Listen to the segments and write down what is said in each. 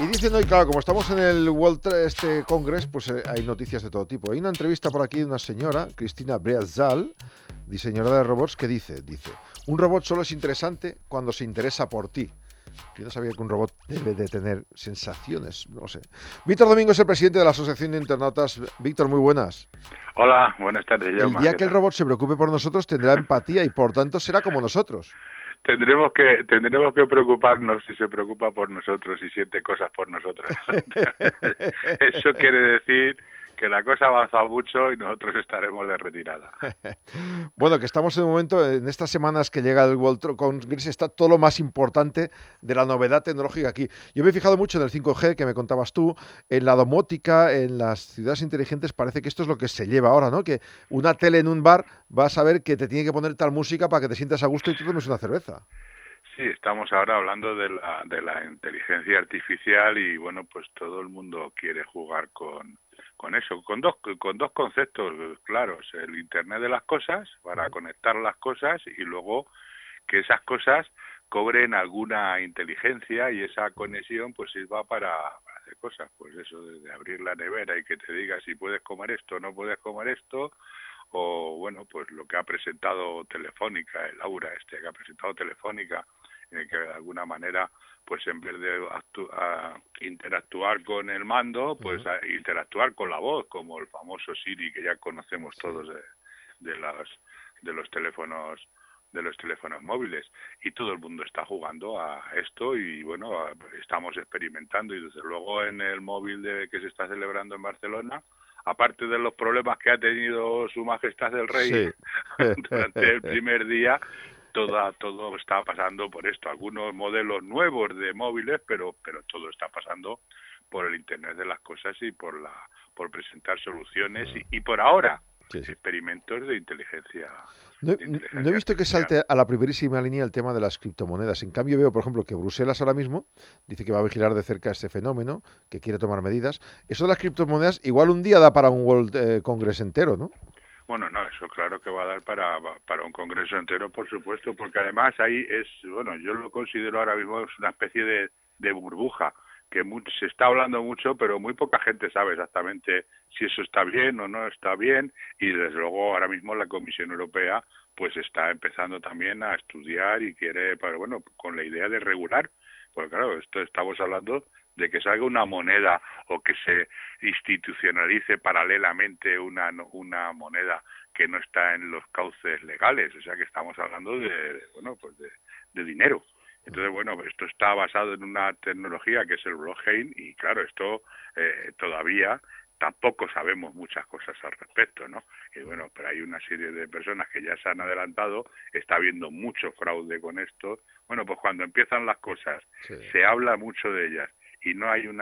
Y dicen hoy, claro, como estamos en el Congress, pues hay noticias de todo tipo. Hay una entrevista por aquí de una señora, Cristina Breazal, diseñadora de robots, que dice, un robot solo es interesante cuando se interesa por ti. Yo no sabía que un robot debe de tener sensaciones, no sé. Víctor Domingo es el presidente de la Asociación de Internautas. Víctor, muy buenas. Hola, buenas tardes, El Jaume, día ¿qué que el tal? robot se preocupe por nosotros tendrá empatía y por tanto será como nosotros. Tendremos que preocuparnos si se preocupa por nosotros y siente cosas por nosotros. Eso quiere decir que la cosa ha avanzado mucho y nosotros estaremos de retirada. Bueno, que estamos en un momento, en estas semanas que llega el World Congress, está todo lo más importante de la novedad tecnológica aquí. Yo me he fijado mucho en el 5G que me contabas tú, en la domótica, en las ciudades inteligentes, parece que esto es lo que se lleva ahora, ¿no? Que una tele en un bar va a saber que te tiene que poner tal música para que te sientas a gusto y tú tomes una cerveza. Sí, estamos ahora hablando de la inteligencia artificial y bueno, pues todo el mundo quiere jugar con eso, con dos conceptos claros, el Internet de las cosas para conectar las cosas y luego que esas cosas cobren alguna inteligencia y esa conexión pues sirva para hacer cosas, pues eso de abrir la nevera y que te diga si puedes comer esto o no puedes comer esto, o bueno, pues lo que ha presentado Telefónica, el Aura que ha presentado Telefónica, en el que de alguna manera pues en vez de interactuar con el mando, pues a interactuar con la voz, como el famoso Siri que ya conocemos todos de los teléfonos móviles, y todo el mundo está jugando a esto y bueno, estamos experimentando y desde luego en el móvil que se está celebrando en Barcelona, aparte de los problemas que ha tenido Su Majestad el Rey Sí. durante el primer día, todo está pasando por esto. Algunos modelos nuevos de móviles, pero todo está pasando por el Internet de las cosas y por presentar soluciones y por ahora Sí, sí. experimentos de inteligencia No, de no he inteligencia visto que artificial. salte a la primerísima línea el tema de las criptomonedas. En cambio, veo, por ejemplo, que Bruselas ahora mismo dice que va a vigilar de cerca este fenómeno, que quiere tomar medidas. Eso de las criptomonedas, igual un día da para un World Congress entero, ¿no? Bueno, no, eso claro que va a dar para un congreso entero, por supuesto, porque además ahí bueno, yo lo considero ahora mismo es una especie de burbuja, que se está hablando mucho, pero muy poca gente sabe exactamente si eso está bien o no está bien, y desde luego ahora mismo la Comisión Europea pues está empezando también a estudiar y quiere, pero bueno, con la idea de regular, porque claro, esto estamos hablando de que salga una moneda o que se institucionalice paralelamente una moneda que no está en los cauces legales, o sea que estamos hablando de dinero. Entonces, bueno, esto está basado en una tecnología que es el blockchain y claro, esto todavía tampoco sabemos muchas cosas al respecto, ¿no? Y bueno, pero hay una serie de personas que ya se han adelantado, está habiendo mucho fraude con esto. Bueno, pues cuando empiezan las cosas, Sí. se habla mucho de ellas y no hay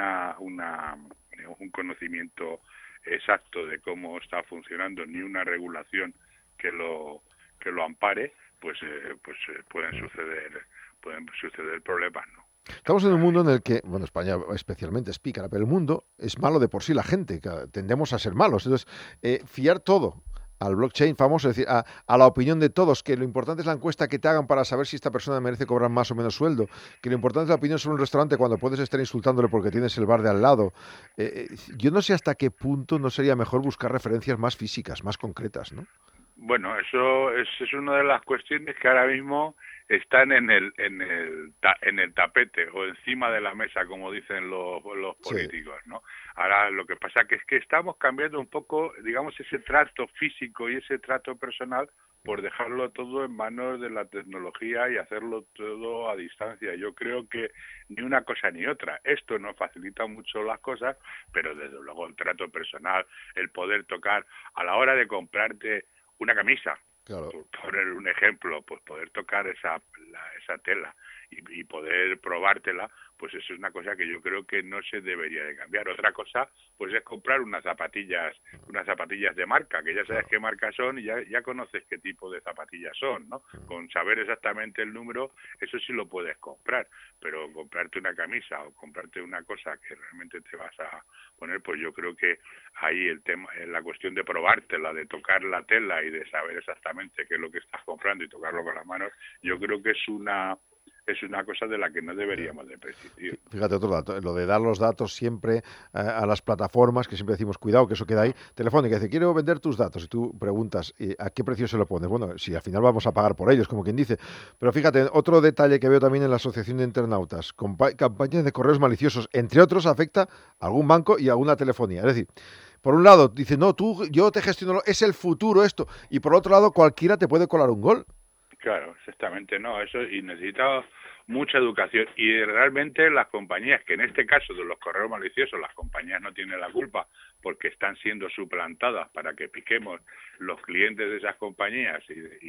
un conocimiento exacto de cómo está funcionando ni una regulación que lo ampare, pueden suceder problemas, ¿no? Estamos en un mundo en el que, bueno, España especialmente es pícara, pero el mundo es malo de por sí la gente, que tendemos a ser malos. Entonces, fiar todo al blockchain famoso, es decir, a la opinión de todos, que lo importante es la encuesta que te hagan para saber si esta persona merece cobrar más o menos sueldo, que lo importante es la opinión sobre un restaurante cuando puedes estar insultándole porque tienes el bar de al lado. Yo no sé hasta qué punto no sería mejor buscar referencias más físicas, más concretas, ¿no? Bueno, eso es una de las cuestiones que ahora mismo están en el tapete o encima de la mesa, como dicen los Sí, políticos, ¿no? Ahora lo que pasa que estamos cambiando un poco, digamos, ese trato físico y ese trato personal por dejarlo todo en manos de la tecnología y hacerlo todo a distancia. Yo creo que ni una cosa ni otra. Esto nos facilita mucho las cosas, pero desde luego el trato personal, el poder tocar a la hora de comprarte una camisa, claro. por poner un ejemplo, pues poder tocar esa tela y poder probártela, pues eso es una cosa que yo creo que no se debería de cambiar. Otra cosa, pues es comprar unas zapatillas de marca, que ya sabes Claro. qué marca son y ya conoces qué tipo de zapatillas son, ¿no? Con saber exactamente el número, eso sí lo puedes comprar, pero comprarte una camisa o comprarte una cosa que realmente te vas a poner, pues yo creo que ahí el tema, la cuestión de probártela, de tocar la tela y de saber exactamente qué es lo que estás comprando y tocarlo con las manos, yo creo que es es una cosa de la que no deberíamos de prescindir. Fíjate otro dato, lo de dar los datos siempre a las plataformas, que siempre decimos, cuidado, que eso queda ahí. Telefónica dice, quiero vender tus datos, y tú preguntas, ¿a qué precio se lo pones? Bueno, si al final vamos a pagar por ellos, como quien dice. Pero fíjate, otro detalle que veo también en la Asociación de Internautas, campañas de correos maliciosos, entre otros, afecta a algún banco y a alguna telefonía. Es decir, por un lado, dice, no, yo te gestiono, es el futuro esto, y por otro lado, cualquiera te puede colar un gol. Claro, exactamente, no, eso, y necesita mucha educación, y realmente las compañías, que en este caso de los correos maliciosos, las compañías no tienen la culpa porque están siendo suplantadas para que piquemos los clientes de esas compañías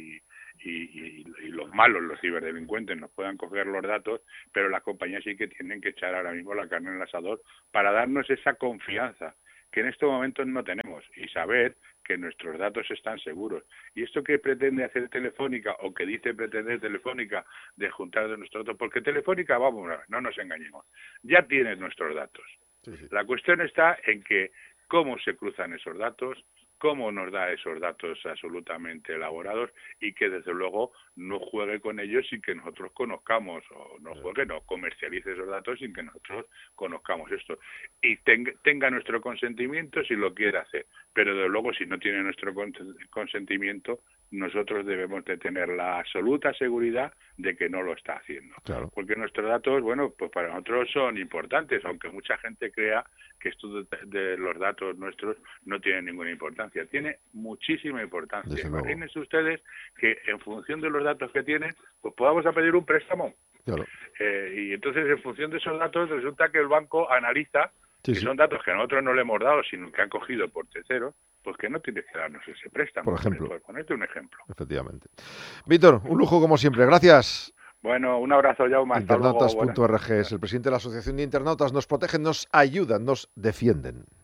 y los malos, los ciberdelincuentes, nos puedan coger los datos, pero las compañías sí que tienen que echar ahora mismo la carne en el asador para darnos esa confianza que en estos momentos no tenemos, y saber que nuestros datos están seguros. ¿Y esto que pretende hacer Telefónica, o que dice pretender Telefónica, de juntar de nuestros datos? Porque Telefónica, vamos a ver, no nos engañemos, ya tiene nuestros datos. Sí, sí. La cuestión está en que cómo se cruzan esos datos, cómo nos da esos datos absolutamente elaborados, y que desde luego no juegue con ellos sin que nosotros conozcamos, o no juegue, no comercialice esos datos sin que nosotros conozcamos esto. Y tenga nuestro consentimiento si lo quiere hacer, pero desde luego si no tiene nuestro consentimiento, nosotros debemos de tener la absoluta seguridad de que no lo está haciendo. Claro. Porque nuestros datos, bueno, pues para nosotros son importantes, aunque mucha gente crea que esto de los datos nuestros no tiene ninguna importancia. Tiene muchísima importancia. Imagínense ustedes que en función de los datos que tienen, pues podamos a pedir un préstamo. Claro. Y entonces, en función de esos datos, resulta que el banco analiza que son datos que nosotros no le hemos dado, sino que han cogido por terceros, pues que no tienes que darnos ese préstamo. Por ejemplo. Por ponerte un ejemplo. Efectivamente. Víctor, un lujo como siempre. Gracias. Bueno, un abrazo, Jaume. Internautas.org es el presidente de la Asociación de Internautas. Nos protegen, nos ayudan, nos defienden.